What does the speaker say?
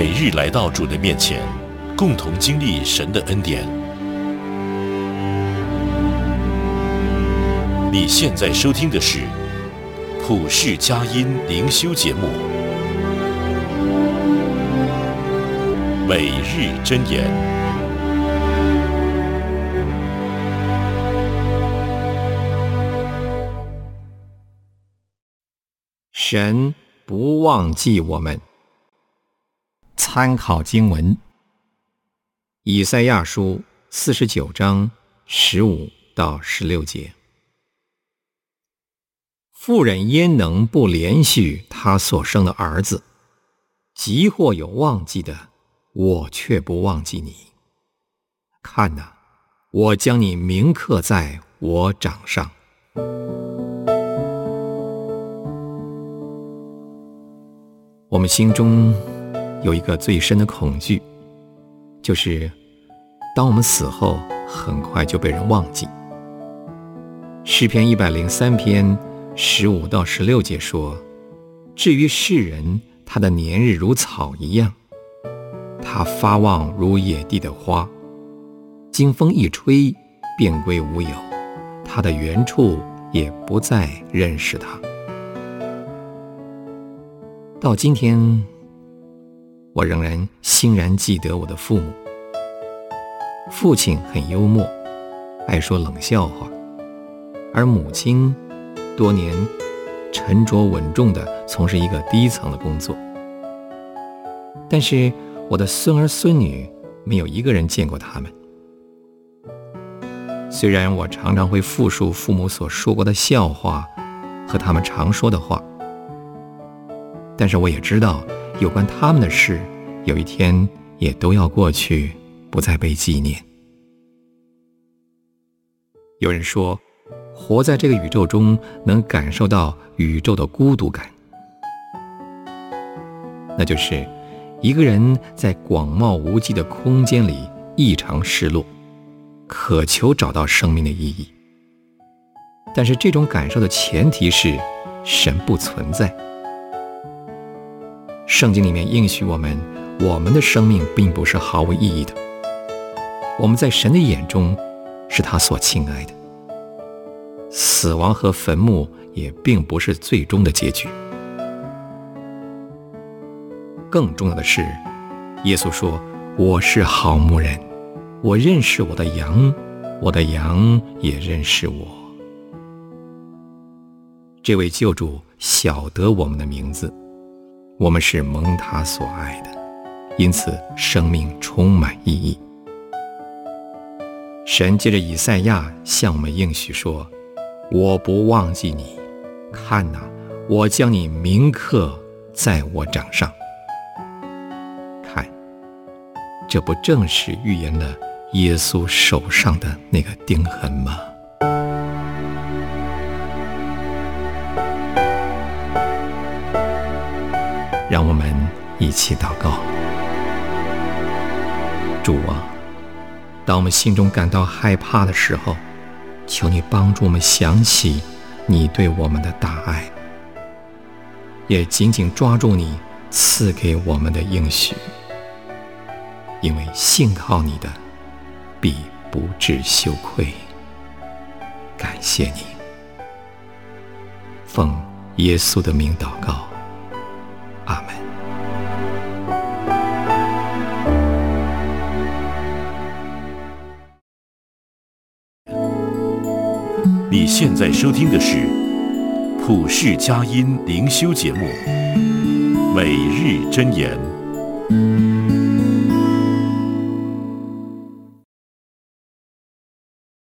每日来到主的面前，共同经历神的恩典。你现在收听的是普世佳音灵修节目，每日箴言。 神不忘记我们。参考经文：以赛亚书49章15到16节。妇人焉能不怜恤她所生的儿子？即或有忘记的，我却不忘记你。看哪，我将你铭刻在我掌上。我们心中有一个最深的恐惧，就是当我们死后，很快就被人忘记。诗篇103篇15到16节说：至于世人，他的年日如草一样，他发旺如野地的花，经风一吹，便归无有，他的原处也不再认识他。到今天，我仍然欣然记得我的父母。父亲很幽默，爱说冷笑话，而母亲多年沉着稳重地从事一个低层的工作。但是我的孙儿孙女没有一个人见过他们。虽然我常常会复述父母所说过的笑话和他们常说的话，但是我也知道有关他们的事，有一天也都要过去，不再被纪念。有人说，活在这个宇宙中，能感受到宇宙的孤独感，那就是一个人在广袤无际的空间里异常失落，渴求找到生命的意义。但是这种感受的前提是神不存在。圣经里面应许我们的生命并不是毫无意义的，我们在神的眼中是他所亲爱的。死亡和坟墓也并不是最终的结局。更重要的是，耶稣说：我是好牧人，我认识我的羊，我的羊也认识我。这位救主晓得我们的名字，我们是蒙他所爱的，因此生命充满意义。神借着以赛亚向我们应许说：我不忘记你，看哪，我将你铭刻在我掌上。看，这不正是预言了耶稣手上的那个钉痕吗？让我们一起祷告。主啊，当我们心中感到害怕的时候，求你帮助我们想起你对我们的大爱，也紧紧抓住你赐给我们的应许，因为信靠你的必不致羞愧。感谢你，奉耶稣的名祷告，阿们。 你现在收听的是普世佳音灵修节目，每日箴言。